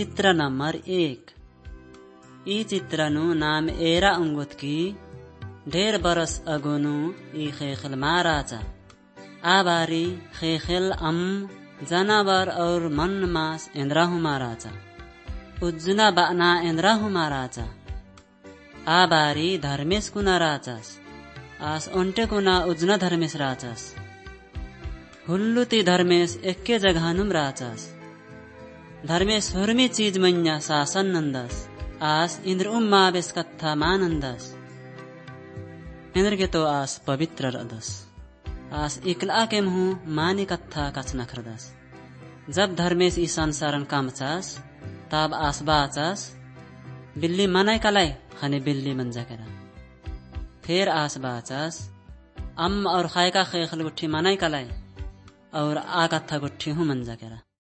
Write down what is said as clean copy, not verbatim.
चित्र नंबर 1 ई चित्रनु नाम एरा उंगुत की ढेर बरस अगोनु ई खेखल माराचा आबारी खेखल जनावर और मन मास इंद्राहु माराचा उज्जुना बाना इंद्राहु माराचा आबारी धर्मेश कुना राचास आस ओंटे कुना उज्जुना धर्मेश राचास हुल्लुती धर्मेश एक्के जगहानुम राचास धर्मेश हुर्मी चीज मन्या शासन नंदस आस इंद्र उम्मा बेस कथा मानंदस इंद्र के तो आस पवित्र रदस आस इकला के मुँह मानी कथा कचना खरदस जब धर्मेश ई संसारन कामचास तब आस बाचास बिल्ली मनाई कलाई खने बिल्ली मंजा करा फिर आस बाचास और खायका खेखल गुट्ठी मनाई कलाई और आ कथा गुट्ठी हूँ मंजा करा।